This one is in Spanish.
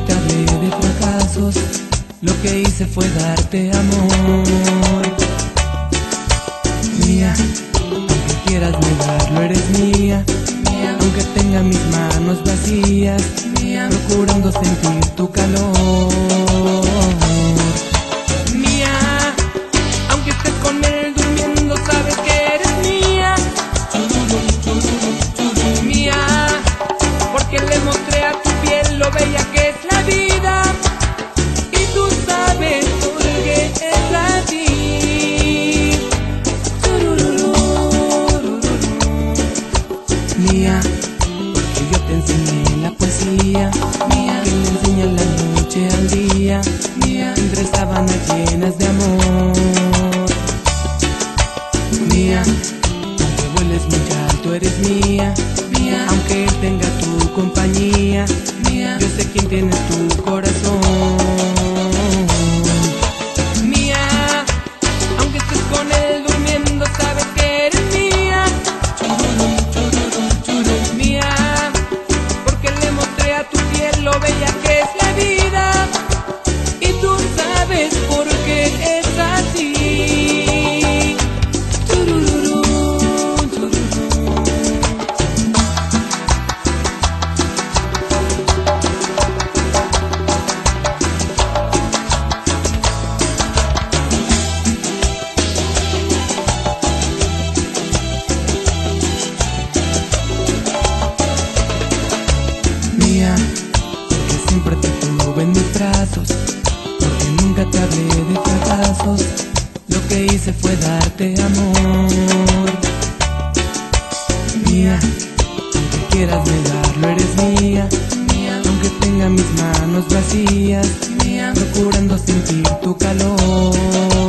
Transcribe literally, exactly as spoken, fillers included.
te hablé de fracasos, lo que hice fue darte amor. Mía, aunque quieras negarlo, eres mía. Mía, aunque tenga mis manos vacías, mía, procurando sentir tu calor. Mía, aunque estés con él durmiendo, sabes que eres mía. Mía, porque le mostré a tu piel lo bella que es la vida, y tú sabes por qué es así. Mía, porque yo te enseñé la poesía, mía, que me enseña la noche al día, mía, entre sábanas llenas de amor. Mía, aunque vueles muy alto, eres mía. Mía, aunque él tenga tu compañía, mía, yo sé quién tiene tu corazón. Mía, aunque estés con él durmiendo, sabes que eres mía. Mía, porque le mostré a tu piel lo bella que es la vida, y tú sabes por qué es así. Mía, porque siempre te tuve en mis brazos, porque nunca te hablé de fracasos, lo que hice fue darte amor. Mía, aunque quieras negarlo, eres mía. Mía, aunque tenga mis manos vacías, mía, procurando sentir tu calor.